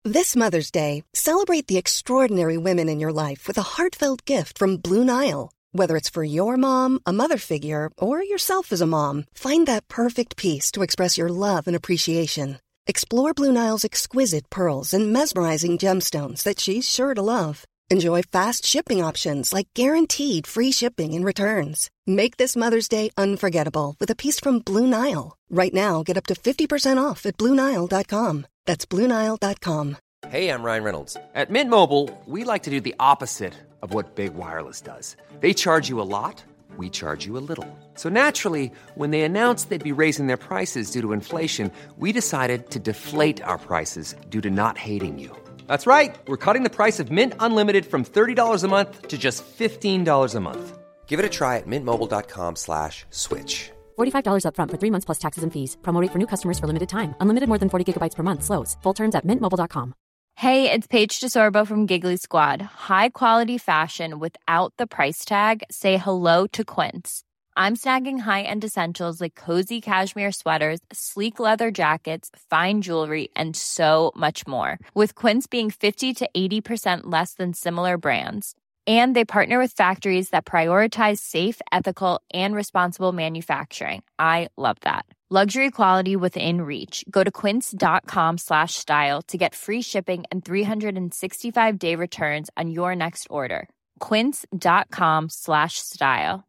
This Mother's Day, celebrate the extraordinary women in your life with a heartfelt gift from Blue Nile. Whether it's for your mom, a mother figure, or yourself as a mom, find that perfect piece to express your love and appreciation. Explore Blue Nile's exquisite pearls and mesmerizing gemstones that she's sure to love. Enjoy fast shipping options like guaranteed free shipping and returns. Make this Mother's Day unforgettable with a piece from Blue Nile. Right now, get up to 50% off at BlueNile.com. That's BlueNile.com. Hey, I'm Ryan Reynolds. At Mint Mobile, we like to do the opposite of what Big Wireless does. They charge you a lot, we charge you a little. So naturally, when they announced they'd be raising their prices due to inflation, we decided to deflate our prices due to not hating you. That's right. We're cutting the price of Mint Unlimited from $30 a month to just $15 a month. Give it a try at mintmobile.com/switch. $45 up front for 3 months plus taxes and fees. Promo rate for new customers for limited time. Unlimited more than 40 gigabytes per month. Slows full terms at mintmobile.com. Hey, it's Paige DeSorbo from Giggly Squad. High quality fashion without the price tag. Say hello to Quince. I'm snagging high-end essentials like cozy cashmere sweaters, sleek leather jackets, fine jewelry, and so much more. With Quince being 50 to 80% less than similar brands. And they partner with factories that prioritize safe, ethical, and responsible manufacturing. I love that. Luxury quality within reach. Go to quince.com/style to get free shipping and 365-day returns on your next order. Quince.com/style.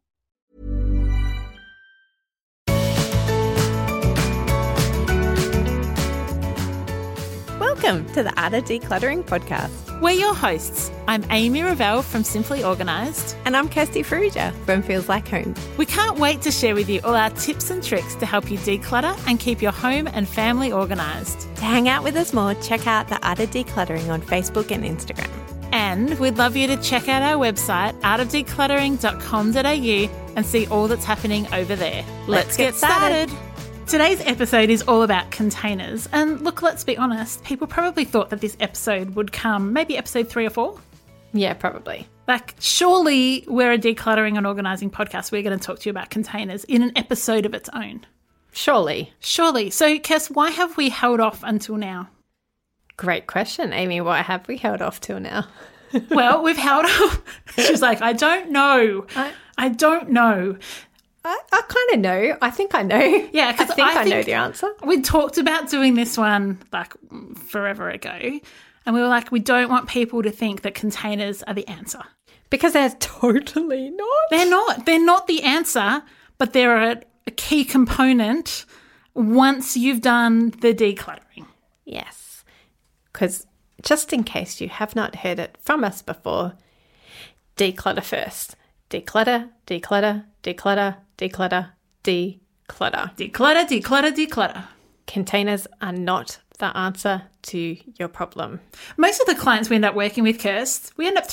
Welcome to the Art of Decluttering podcast. We're your hosts. I'm Amy Revell from Simply Organised. And I'm Kirsty Farrugia from Feels Like Home. We can't wait to share with you all our tips and tricks to help you declutter and keep your home and family organised. To hang out with us more, check out the Art of Decluttering on Facebook and Instagram. And we'd love you to check out our website, artofdecluttering.com.au, and see all that's happening over there. Let's get started. Today's episode is all about containers. And look, let's be honest, people probably thought that this episode would come maybe episode 3 or 4. Yeah, probably. Like, surely we're a decluttering and organising podcast. We're going to talk to you about containers in an episode of its own. Surely. So, Kes, why have we held off until now? Great question, Amy. Why have we held off till now? Well, we've held off. She's like, I don't know. I don't know. I kind of know. I think I know. Yeah, because I know the answer. We talked about doing this one like forever ago, and we were like, we don't want people to think that containers are the answer. Because they're totally not. They're not. They're not the answer, but they're a key component once you've done the decluttering. Yes. Because just in case you have not heard it from us before, declutter first. Declutter, declutter, declutter, declutter, declutter. Declutter, declutter, declutter. Containers are not the answer to your problem. Most of the clients we end up working with, Kirst, we end up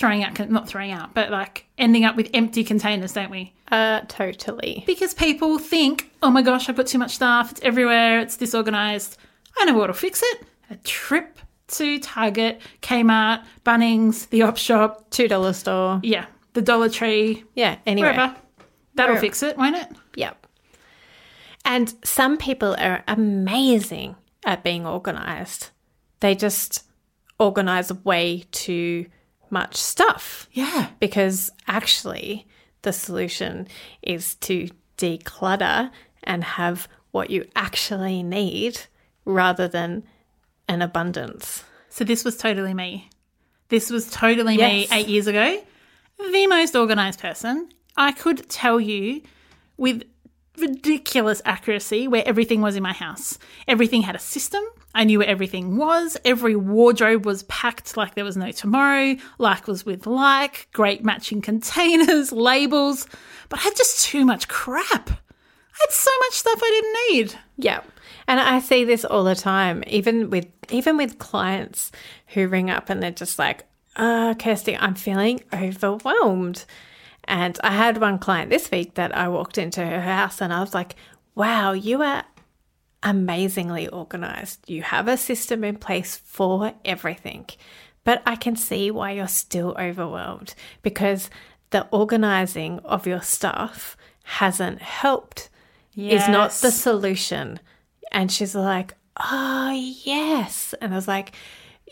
ending up with empty containers, don't we? Totally. Because people think, oh my gosh, I put too much stuff, it's everywhere, it's disorganised. I know what'll fix it. A trip to Target, Kmart, Bunnings, the op shop. $2 store. Yeah. The Dollar Tree. Yeah, anywhere. Wherever. That'll fix it, won't it? Yep. And some people are amazing at being organised. They just organise way too much stuff. Yeah. Because actually the solution is to declutter and have what you actually need rather than an abundance. So this was totally me. This was totally me 8 years ago. The most organised person. I could tell you with ridiculous accuracy where everything was in my house. Everything had a system. I knew where everything was. Every wardrobe was packed like there was no tomorrow. Like was with like. Great matching containers, labels. But I had just too much crap. I had so much stuff I didn't need. Yeah. And I see this all the time, even with clients who ring up and they're just like, Kirsty, I'm feeling overwhelmed. And I had one client this week that I walked into her house and I was like, wow, you are amazingly organised. You have a system in place for everything. But I can see why you're still overwhelmed because the organising of your stuff hasn't helped. Yes. Is not the solution. And she's like, oh, yes. And I was like,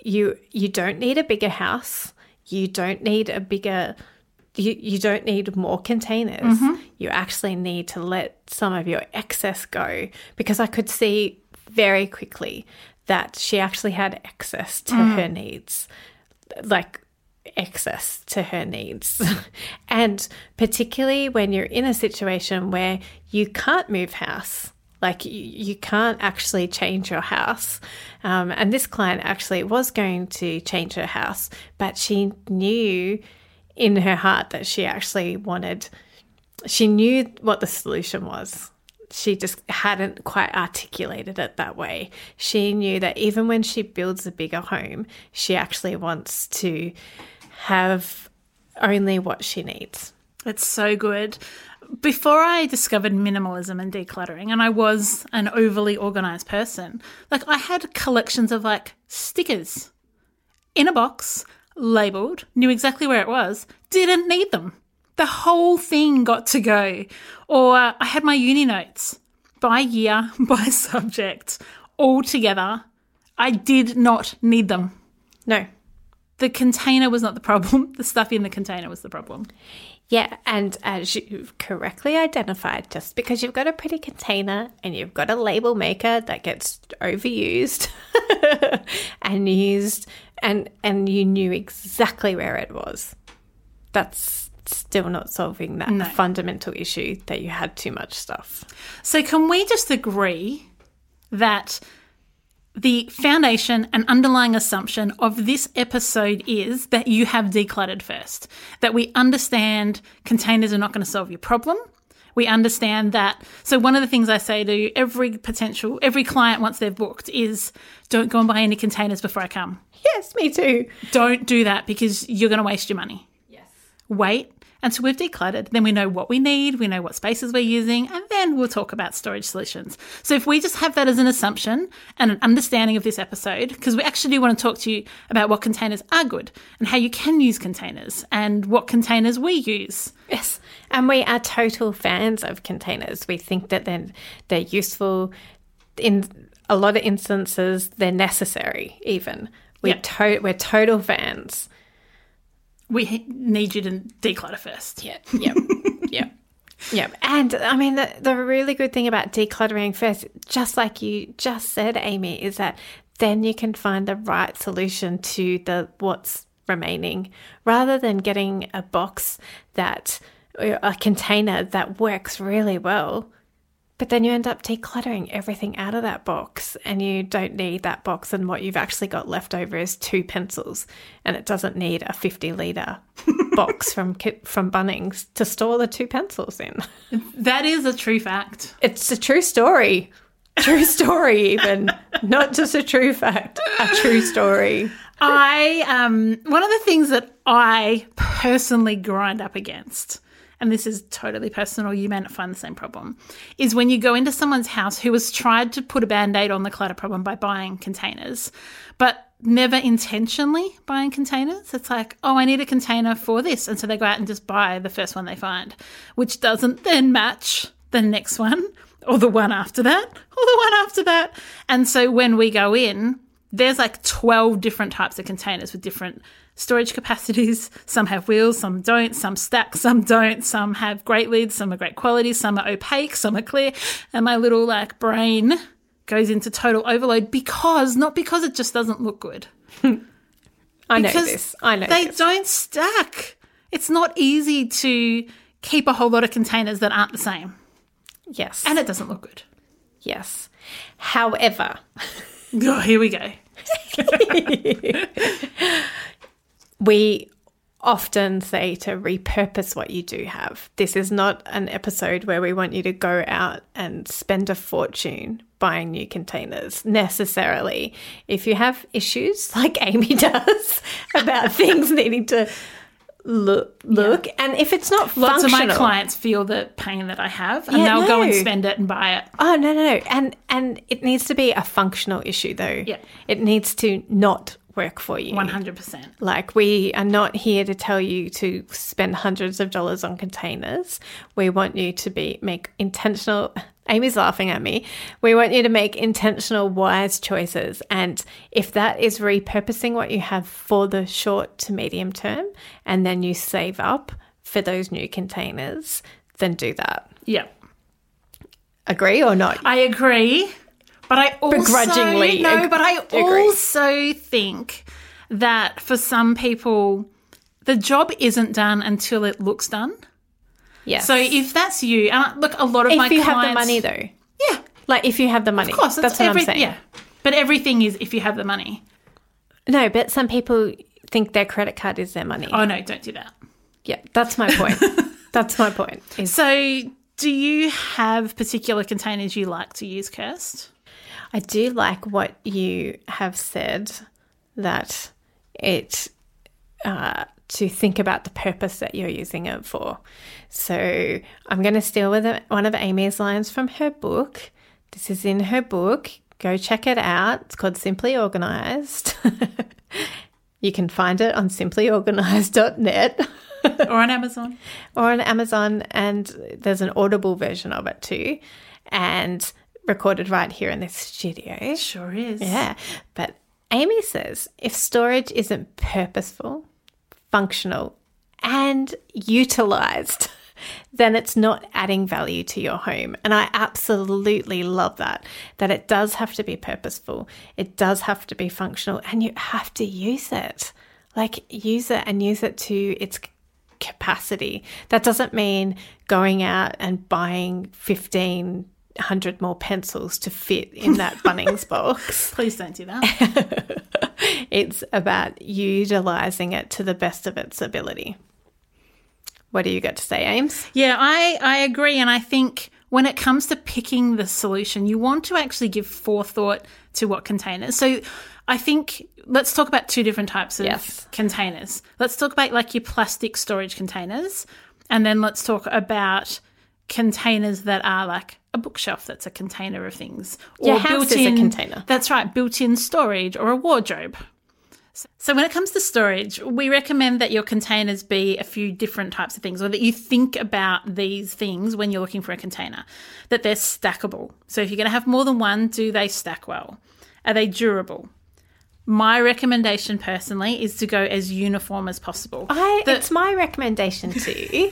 you don't need a bigger house. You don't need a bigger you don't need more containers. You actually need to let some of your excess go, because I could see very quickly that she actually had excess to her needs, like excess to her needs. And particularly when you're in a situation where you can't move house, like you can't actually change your house. And this client actually was going to change her house, but she knew in her heart that she knew what the solution was. She just hadn't quite articulated it that way. She knew that even when she builds a bigger home, she actually wants to have only what she needs. It's so good. Before I discovered minimalism and decluttering, and I was an overly organized person, like I had collections of like stickers in a box, labeled, knew exactly where it was, didn't need them. The whole thing got to go. Or I had my uni notes by year, by subject, all together. I did not need them. No. The container was not the problem. The stuff in the container was the problem. Yeah, and as you've correctly identified, just because you've got a pretty container and you've got a label maker that gets overused and used and you knew exactly where it was, that's still not solving that fundamental issue that you had too much stuff. So can we just agree that the foundation and underlying assumption of this episode is that you have decluttered first, that we understand containers are not going to solve your problem. We understand that. So one of the things I say to every client once they've booked is, don't go and buy any containers before I come. Yes, me too. Don't do that, because you're going to waste your money. Yes. Wait until we've decluttered. Then we know what we need, we know what spaces we're using, and then we'll talk about storage solutions. So if we just have that as an assumption and an understanding of this episode, because we actually do want to talk to you about what containers are good and how you can use containers and what containers we use. Yes, and we are total fans of containers. We think that they're useful. In a lot of instances, they're necessary even. We're total fans. We need you to declutter first. Yep. And I mean, the really good thing about decluttering first, just like you just said, Amy, is that then you can find the right solution to what's remaining, rather than getting a container that works really well. But then you end up decluttering everything out of that box, and you don't need that box, and what you've actually got left over is 2 pencils, and it doesn't need a 50-litre box from Bunnings to store the 2 pencils in. That is a true fact. It's a true story. True story even. Not just a true fact, a true story. One of the things that I personally grind up against, and this is totally personal, you may not find the same problem, is when you go into someone's house who has tried to put a Band-Aid on the clutter problem by buying containers, but never intentionally buying containers. It's like, oh, I need a container for this. And so they go out and just buy the first one they find, which doesn't then match the next one or the one after that or the one after that. And so when we go in, there's like 12 different types of containers with different storage capacities. Some have wheels, some don't, some stack, some don't, some have great lids, some are great quality, some are opaque, some are clear. And my little brain goes into total overload not because it just doesn't look good. I know this. They don't stack. It's not easy to keep a whole lot of containers that aren't the same. Yes. And it doesn't look good. Yes. However. Oh, here we go. We often say to repurpose what you do have. This is not an episode where we want you to go out and spend a fortune buying new containers necessarily. If you have issues like Amy does about things needing to look and if it's not functional. Lots of my clients feel the pain that I have, and they'll go and spend it and buy it. Oh, no. And it needs to be a functional issue though. Yeah. It needs to not work for you. 100%. Like, we are not here to tell you to spend hundreds of dollars on containers. We want you to make intentional, Amy's laughing at me. We want you to make intentional, wise choices. And if that is repurposing what you have for the short to medium term, and then you save up for those new containers, then do that. Yeah. Agree or not? I agree. But I also Begrudgingly also think that for some people, the job isn't done until it looks done. Yes. So if that's you, and look, a lot of my clients... If you have the money, though. Yeah. Like, if you have the money. Of course. That's what I'm saying. Yeah. But everything is if you have the money. No, but some people think their credit card is their money. Oh, no, don't do that. Yeah, that's my point. That's my point. So do you have particular containers you like to use, Kirst? I do like what you have said, that it... to think about the purpose that you're using it for. So I'm going to steal one of Amy's lines from her book. This is in her book. Go check it out. It's called Simply Organised. You can find it on simplyorganised.net. Or on Amazon. Or on Amazon, and there's an Audible version of it too, and recorded right here in this studio. Sure is. Yeah. But Amy says if storage isn't purposeful, functional, and utilised, then it's not adding value to your home. And I absolutely love that it does have to be purposeful. It does have to be functional, and you have to use it. Like, use it and use it to its capacity. That doesn't mean going out and buying 1,500 more pencils to fit in that Bunnings box. Please don't do that. It's about utilising it to the best of its ability. What do you got to say, Ames? Yeah, I agree. And I think when it comes to picking the solution, you want to actually give forethought to what containers. So I think let's talk about two different types of containers. Let's talk about like your plastic storage containers, and then let's talk about containers that are like a bookshelf that's a container of things. Or your house is a container. That's right, built-in storage or a wardrobe. So when it comes to storage, we recommend that your containers be a few different types of things, or that you think about these things when you're looking for a container, that they're stackable. So if you're going to have more than one, do they stack well? Are they durable? My recommendation personally is to go as uniform as possible. It's my recommendation too.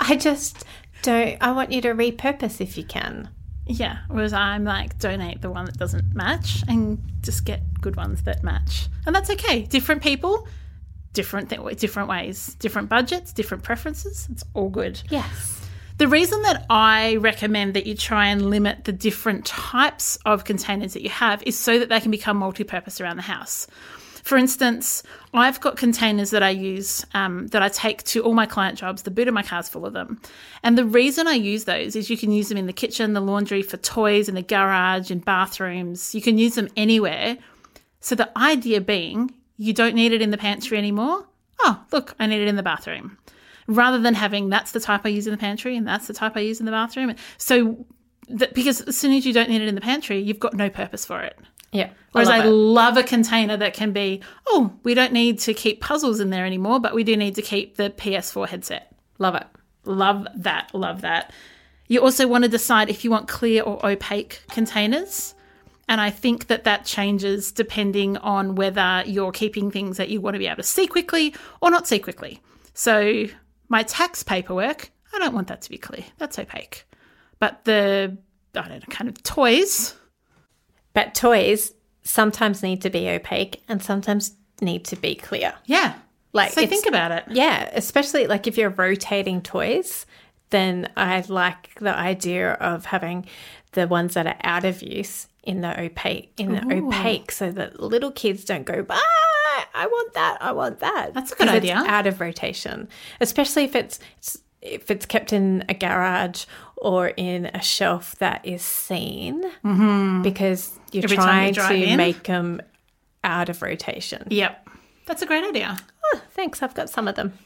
I want you to repurpose if you can. Yeah, whereas I'm like, donate the one that doesn't match and just get good ones that match. And that's okay. Different people, different ways, different budgets, different preferences. It's all good. Yes. The reason that I recommend that you try and limit the different types of containers that you have is so that they can become multi-purpose around the house. For instance, I've got containers that I use that I take to all my client jobs. The boot of my car's full of them. And the reason I use those is you can use them in the kitchen, the laundry, for toys, in the garage, in bathrooms. You can use them anywhere. So the idea being you don't need it in the pantry anymore. Oh, look, I need it in the bathroom. Rather than having that's the type I use in the pantry and that's the type I use in the bathroom. So because as soon as you don't need it in the pantry, you've got no purpose for it. Yeah. Whereas I love a container that can be, oh, we don't need to keep puzzles in there anymore, but we do need to keep the PS4 headset. Love it. Love that. Love that. You also want to decide if you want clear or opaque containers. And I think that changes depending on whether you're keeping things that you want to be able to see quickly or not see quickly. So my tax paperwork, I don't want that to be clear. That's opaque. But kind of toys. But toys sometimes need to be opaque and sometimes need to be clear. Yeah. So think about it. Yeah, especially like if you're rotating toys, then I like the idea of having the ones that are out of use in the opaque so that little kids don't go, I want that. That's a good idea. It's out of rotation, especially if it's kept in a garage or in a shelf that is seen, because you're trying to make them out of rotation. Yep. That's a great idea. Oh, thanks. I've got some of them.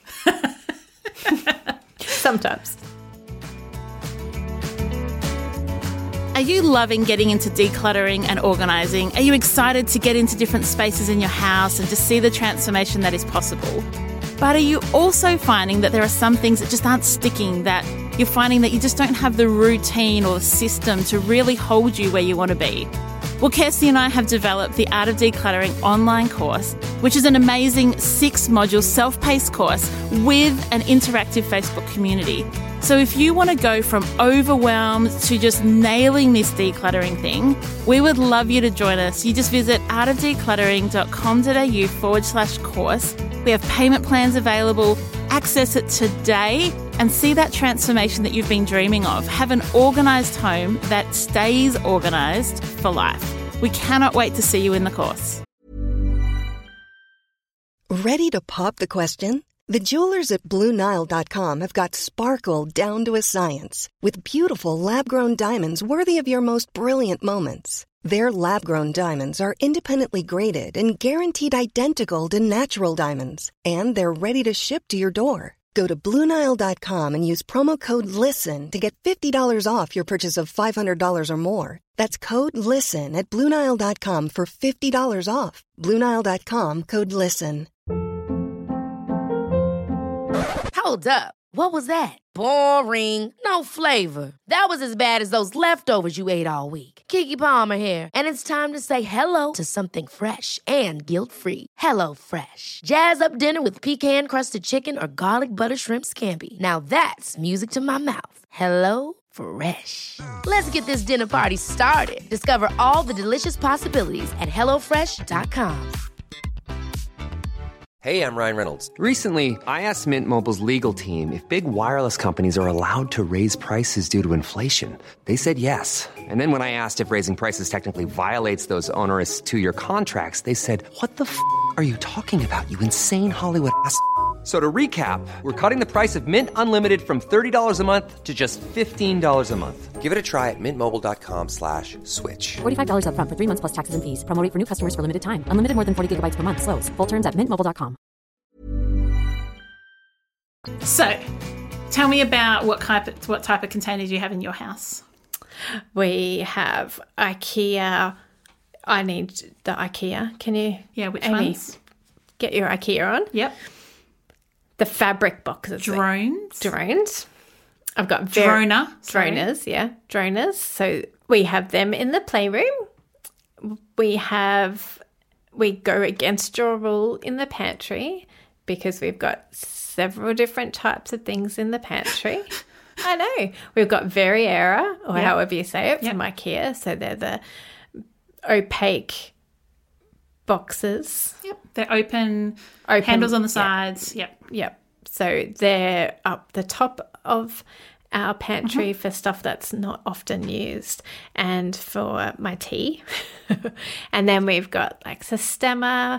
Sometimes. Are you loving getting into decluttering and organising? Are you excited to get into different spaces in your house and to see the transformation that is possible? But are you also finding that there are some things that just aren't sticking, that you're finding that you just don't have the routine or the system to really hold you where you want to be. Well, Kirsty and I have developed the Art of Decluttering online course, which is an amazing 6-module self-paced course with an interactive Facebook community. So if you want to go from overwhelmed to just nailing this decluttering thing, we would love you to join us. You just visit artofdecluttering.com.au/course. We have payment plans available. Access it today and see that transformation that you've been dreaming of. Have an organised home that stays organised for life. We cannot wait to see you in the course. Ready to pop the question? The jewelers at BlueNile.com have got sparkle down to a science with beautiful lab-grown diamonds worthy of your most brilliant moments. Their lab-grown diamonds are independently graded and guaranteed identical to natural diamonds, and they're ready to ship to your door. Go to BlueNile.com and use promo code LISTEN to get $50 off your purchase of $500 or more. That's code LISTEN at BlueNile.com for $50 off. BlueNile.com, code LISTEN. Hold up. What was that? Boring. No flavor. That was as bad as those leftovers you ate all week. Keke Palmer here, and it's time to say hello to something fresh and guilt-free. Hello Fresh. Jazz up dinner with pecan-crusted chicken or garlic butter shrimp scampi. Now that's music to my mouth. Hello Fresh. Let's get this dinner party started. Discover all the delicious possibilities at HelloFresh.com. Hey, I'm Ryan Reynolds. Recently, I asked Mint Mobile's legal team if big wireless companies are allowed to raise prices due to inflation. They said yes. And then when I asked if raising prices technically violates those onerous 2-year contracts, they said, "What the f*** are you talking about, you insane Hollywood ass?" So to recap, we're cutting the price of Mint Unlimited from $30 a month to just $15 a month. Give it a try at mintmobile.com/switch. $45 up front for 3 months plus taxes and fees. Promo rate for new customers for limited time. Unlimited more than 40 gigabytes per month. Slows full terms at mintmobile.com. So, tell me about what type of container do you have in your house? We have IKEA. I need the IKEA. Can you? Yeah, which Amy, ones? Get your IKEA on. Yep. The fabric boxes. Drones. I've got Droners, yeah. Droners. So we have them in the playroom. We go against your rule in the pantry because we've got several different types of things in the pantry. I know. We've got Verriera, or however you say it, from IKEA. So they're the opaque boxes. Yep. They're open handles on the sides. Yep. So they're up the top of our pantry for stuff that's not often used and for my tea. And then we've got like Sistema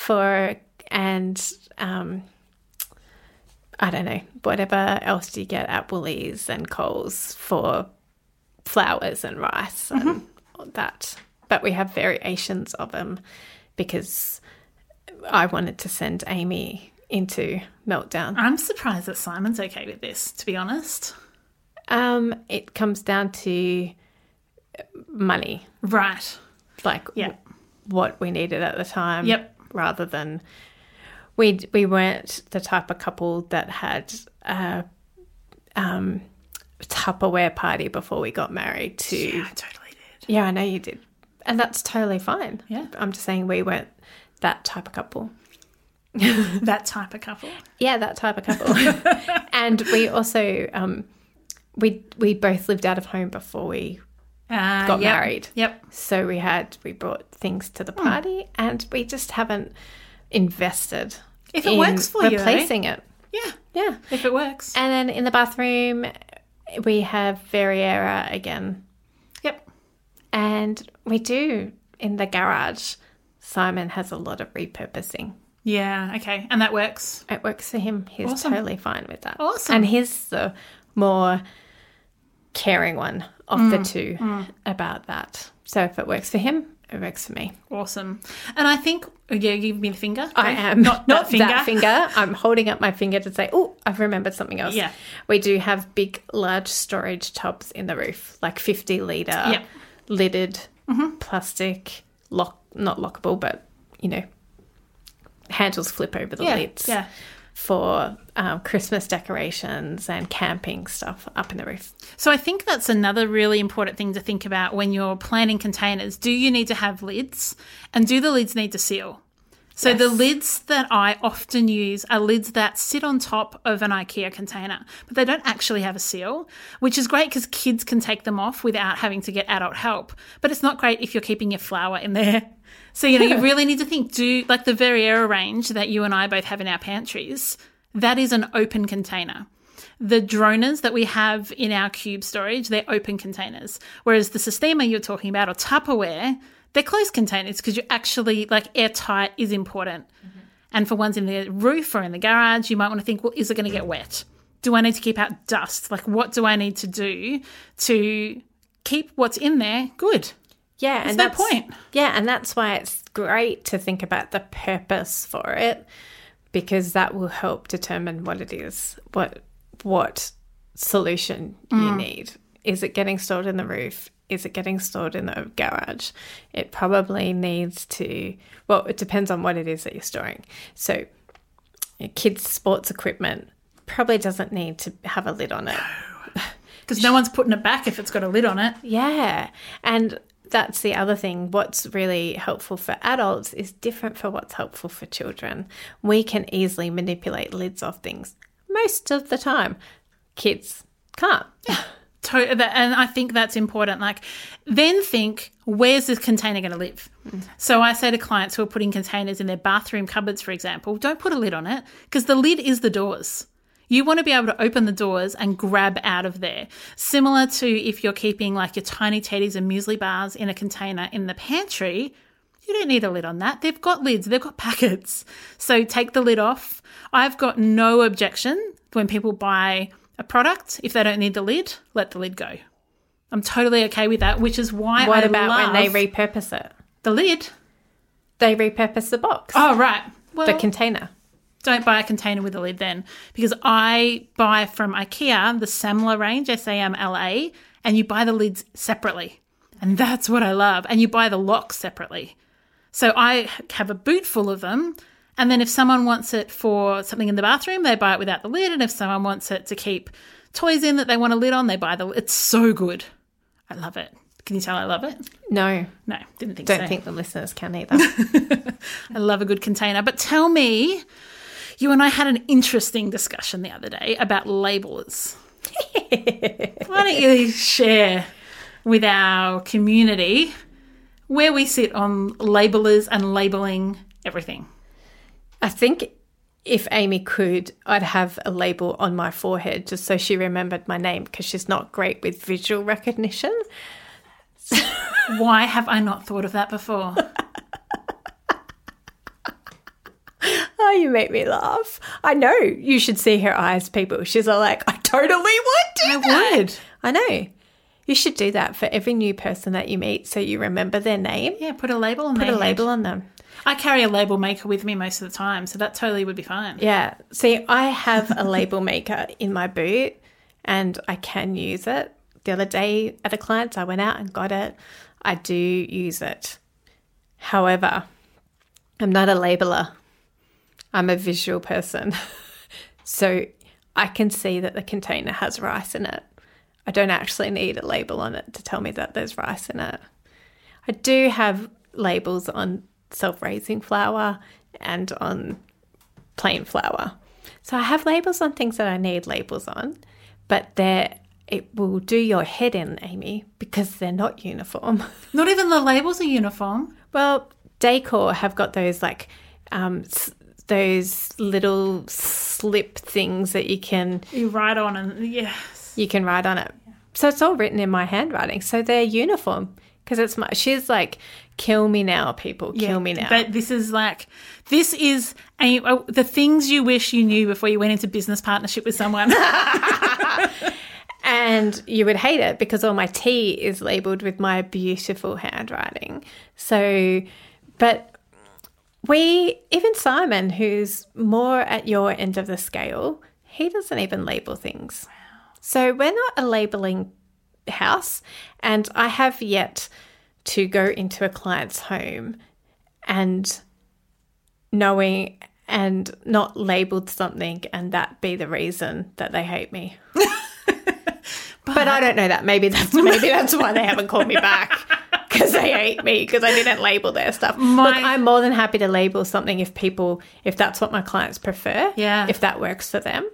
I don't know, whatever else you get at Woolies and Coles for flours and rice and all that. But we have variations of them because I wanted to send Amy into meltdown. I'm surprised that Simon's okay with this, to be honest. It comes down to money. Right. Like what we needed at the time. Yep. Rather than we weren't the type of couple that had a Tupperware party before we got married to. Yeah, I totally did. Yeah, I know you did. And that's totally fine. Yeah. I'm just saying we weren't that type of couple. That type of couple? Yeah, that type of couple. And we also, we both lived out of home before we got married. Yep. So we brought things to the party and we just haven't invested if it works for you, replacing it. Yeah. If it works. And then in the bathroom, we have Verriera again. Yep. And we do in the garage. Simon has a lot of repurposing. Yeah, okay. And that works? It works for him. He's totally fine with that. Awesome. And he's the more caring one of the two about that. So if it works for him, it works for me. Awesome. And I think, give me the finger. I am. Not that finger. That finger. I'm holding up my finger to say, oh, I've remembered something else. Yeah. We do have big, large storage tubs in the roof, like 50-litre, lidded, plastic, not lockable, but, handles flip over the lids. Yeah. for Christmas decorations and camping stuff up in the roof. So I think that's another really important thing to think about when you're planning containers. Do you need to have lids? And do the lids need to seal? So the lids that I often use are lids that sit on top of an IKEA container, but they don't actually have a seal, which is great because kids can take them off without having to get adult help. But it's not great if you're keeping your flour in there. So, you really need to think, like the Verriera range that you and I both have in our pantries, that is an open container. The Droners that we have in our cube storage, they're open containers. Whereas the Sistema you're talking about, or Tupperware, they're closed containers because you actually, like, airtight is important. Mm-hmm. And for ones in the roof or in the garage, you might want to think, well, is it going to get wet? Do I need to keep out dust? Like, what do I need to do to keep what's in there good? Yeah. And that's the point. Yeah, and that's why it's great to think about the purpose for it, because that will help determine what it is, what solution you need. Is it getting stored in the roof? Is it getting stored in the garage? It probably needs to, well, it depends on what it is that you're storing. So your kids' sports equipment probably doesn't need to have a lid on it. Because no one's putting it back if it's got a lid on it. Yeah. And that's the other thing. What's really helpful for adults is different for what's helpful for children. We can easily manipulate lids off things most of the time. Kids can't. Yeah. And I think that's important. Like, then think, where's this container going to live? So I say to clients who are putting containers in their bathroom cupboards, for example, don't put a lid on it, because the lid is the doors. You want to be able to open the doors and grab out of there. Similar to if you're keeping like your tiny teddies and muesli bars in a container in the pantry, you don't need a lid on that. They've got lids. They've got packets. So take the lid off. I've got no objection when people buy a product. If they don't need the lid, let the lid go. I'm totally okay with that, which is why What I about love when they repurpose it? the lid. They repurpose the box. Oh, right. Well, the container. Don't buy a container with a lid then, because I buy from IKEA the Samla range, SAMLA, and you buy the lids separately. And that's what I love. And you buy the locks separately. So I have a boot full of them. And then if someone wants it for something in the bathroom, they buy it without the lid. And if someone wants it to keep toys in that they want a lid on, they buy the lid. It's so good. I love it. Can you tell I love it? No. No, didn't think so. Don't think the listeners can either. I love a good container. But tell me, you and I had an interesting discussion the other day about labels. Why don't you share with our community where we sit on labelers and labelling everything? I think if Amy could, I'd have a label on my forehead just so she remembered my name, because she's not great with visual recognition. Why have I not thought of that before? Oh, you make me laugh. I know. You should see her eyes, people. She's all like, I totally would do that. I would. I know. You should do that for every new person that you meet so you remember their name. Yeah, put a label on Put a label on them. I carry a label maker with me most of the time, so that totally would be fine. Yeah. See, I have a label maker in my boot and I can use it. The other day at a client's, I went out and got it. I do use it. However, I'm not a labeler. I'm a visual person. So I can see that the container has rice in it. I don't actually need a label on it to tell me that there's rice in it. I do have labels on self-raising flour and on plain flour. So I have labels on things that I need labels on, but it will do your head in, Amy, because they're not uniform. Not even the labels are uniform. Well, Decor have got those like those little slip things that you write on, and yes, you can write on it. So it's all written in my handwriting. So they're uniform because it's she's like, kill me now, people, kill me now. But this is the things you wish you knew before you went into business partnership with someone. And you would hate it because all my tea is labelled with my beautiful handwriting. So, but even Simon, who's more at your end of the scale, he doesn't even label things. So we're not a labelling house, and I have yet to go into a client's home and knowing and not labelled something and that be the reason that they hate me. But I don't know that. Maybe that's why they haven't called me back, because they hate me because I didn't label their stuff. Look, I'm more than happy to label something if that's what my clients prefer. Yeah. If that works for them.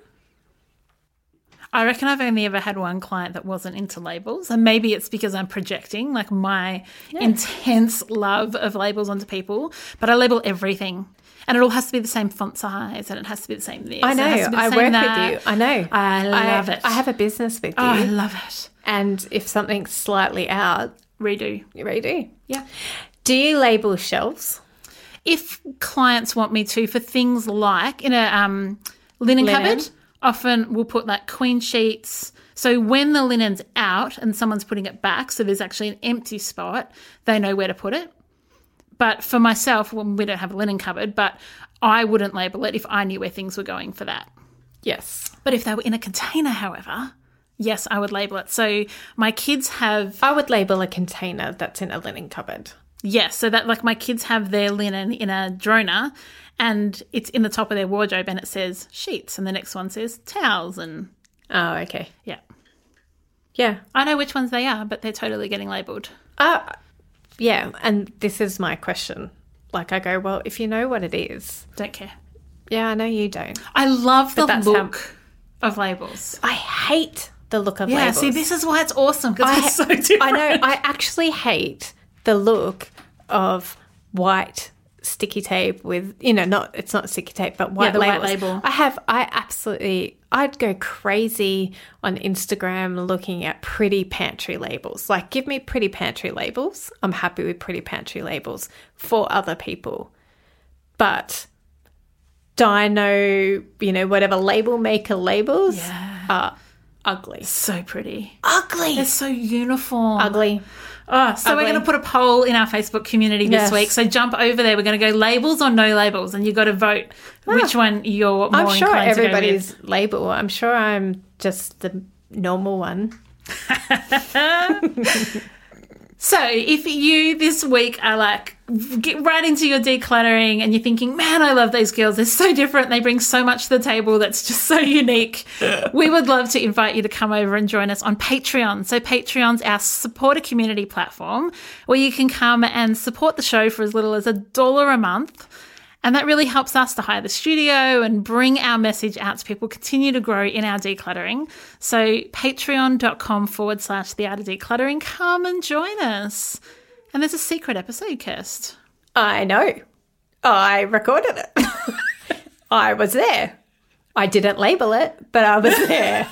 I reckon I've only ever had one client that wasn't into labels, and maybe it's because I'm projecting like my intense love of labels onto people, but I label everything. And it all has to be the same font size, and it has to be the same this. I know. I work with you. I know. I love it. I have a business with you. Oh, I love it. And if something's slightly out, redo. Yeah. Do you label shelves? If clients want me to, for things like in a linen cupboard, often we'll put like queen sheets. So when the linen's out and someone's putting it back, so there's actually an empty spot, they know where to put it. But for myself, well, we don't have a linen cupboard, but I wouldn't label it if I knew where things were going for that. Yes. But if they were in a container, however, yes, I would label it. So my kids have... I would label a container that's in a linen cupboard. Yes, so that like my kids have their linen in a droner and it's in the top of their wardrobe and it says sheets and the next one says towels and... Oh, okay. Yeah. Yeah. I know which ones they are, but they're totally getting labelled. Yeah, and this is my question. Like I go, well, if you know what it is. Don't care. Yeah, I know you don't. I love the look of labels. I hate the look of labels. Yeah, see, this is why it's awesome, because it's so different. I know. I actually hate the look of white sticky tape with, it's not sticky tape, but white labels. White label. I'd go crazy on Instagram looking at pretty pantry labels. Like, give me pretty pantry labels. I'm happy with pretty pantry labels for other people. But Dino, whatever label maker labels are ugly. So pretty. Ugly. They're so uniform. Ugly. Oh, so we're going to put a poll in our Facebook community this week. So jump over there. We're going to go labels or no labels, and you've got to vote which one you're more inclined to go with. I'm sure everybody's label. I'm sure I'm just the normal one. So if you this week are like, get right into your decluttering and you're thinking, man, I love those girls. They're so different. They bring so much to the table that's just so unique. We would love to invite you to come over and join us on Patreon. So Patreon's our supporter community platform where you can come and support the show for as little as $1 a month. And that really helps us to hire the studio and bring our message out to people, continue to grow in our decluttering. So patreon.com/The Art of Decluttering. Come and join us. And there's a secret episode, Kirst. I know. I recorded it. I was there. I didn't label it, but I was there.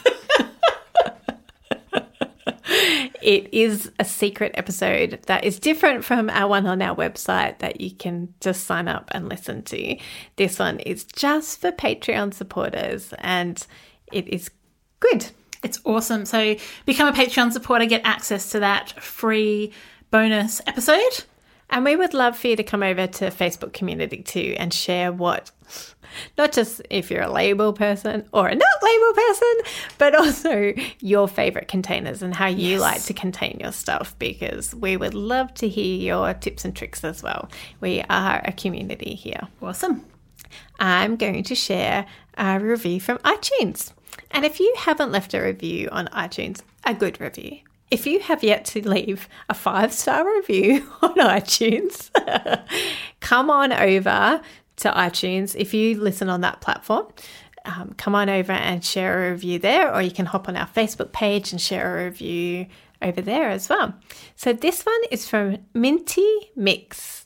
It is a secret episode that is different from our one on our website that you can just sign up and listen to. This one is just for Patreon supporters and it is good. It's awesome. So become a Patreon supporter, get access to that free bonus episode. And we would love for you to come over to Facebook community too and share not just if you're a label person or a not label person, but also your favourite containers and how you like to contain your stuff, because we would love to hear your tips and tricks as well. We are a community here. Awesome. I'm going to share a review from iTunes. And if you haven't left a review on iTunes, a good review. If you have yet to leave a 5-star review on iTunes, come on over to iTunes. If you listen on that platform, come on over and share a review there, or you can hop on our Facebook page and share a review over there as well. So this one is from Minty Minx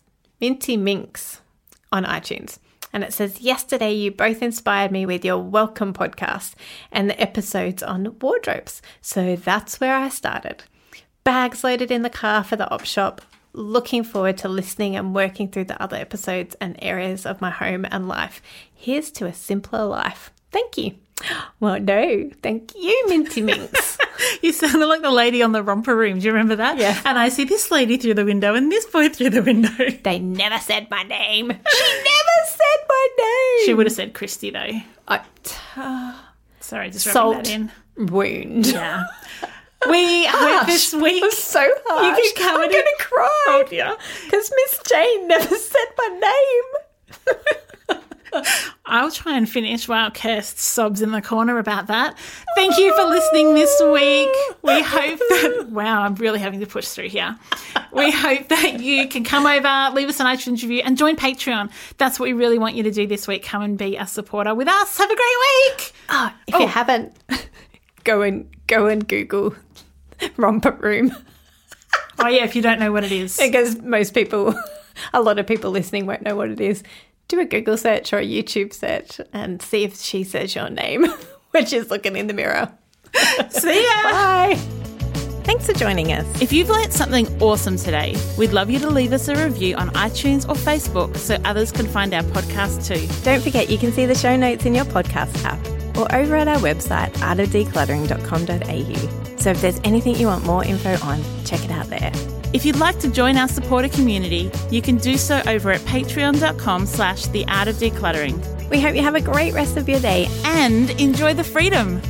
on iTunes. And it says, yesterday you both inspired me with your Welcome podcast and the episodes on wardrobes. So that's where I started. Bags loaded in the car for the op shop. Looking forward to listening and working through the other episodes and areas of my home and life. Here's to a simpler life. Thank you. Well, no, thank you, Minty Minx. You sounded like the lady on the Romper Room. Do you remember that? Yeah. And I see this lady through the window and this boy through the window. They never said my name. She never said my name. She would have said Christy, though. Sorry, just rubbing that in. Wound. Yeah. We hope this week. It was so harsh. You can come I'm going to cry. Oh, dear. Because Miss Jane never said my name. I'll try and finish while Kirst sobs in the corner about that. Thank you for listening this week. We hope that, wow, I'm really having to push through here. We hope that you can come over, leave us an iTunes review and join Patreon. That's what we really want you to do this week. Come and be a supporter with us. Have a great week. If you haven't, go and Google Romper Room. Oh, yeah, if you don't know what it is. Because a lot of people listening won't know what it is. Do a Google search or a YouTube search and see if she says your name when she's looking in the mirror. See ya. Bye. Thanks for joining us. If you've learnt something awesome today, we'd love you to leave us a review on iTunes or Facebook so others can find our podcast too. Don't forget you can see the show notes in your podcast app or over at our website, artofdecluttering.com.au. So if there's anything you want more info on, check it out there. If you'd like to join our supporter community, you can do so over at patreon.com/theartofdecluttering. We hope you have a great rest of your day and enjoy the freedom.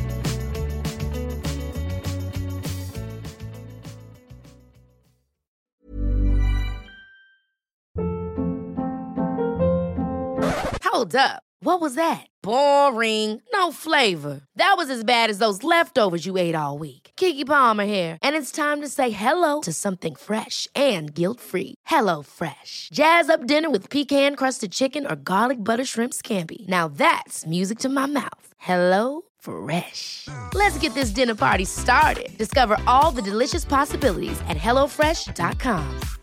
Hold up. What was that? Boring. No flavor. That was as bad as those leftovers you ate all week. Keke Palmer here, and it's time to say hello to something fresh and guilt-free. HelloFresh. Jazz up dinner with pecan-crusted chicken or garlic butter shrimp scampi. Now that's music to my mouth. HelloFresh. Let's get this dinner party started. Discover all the delicious possibilities at HelloFresh.com.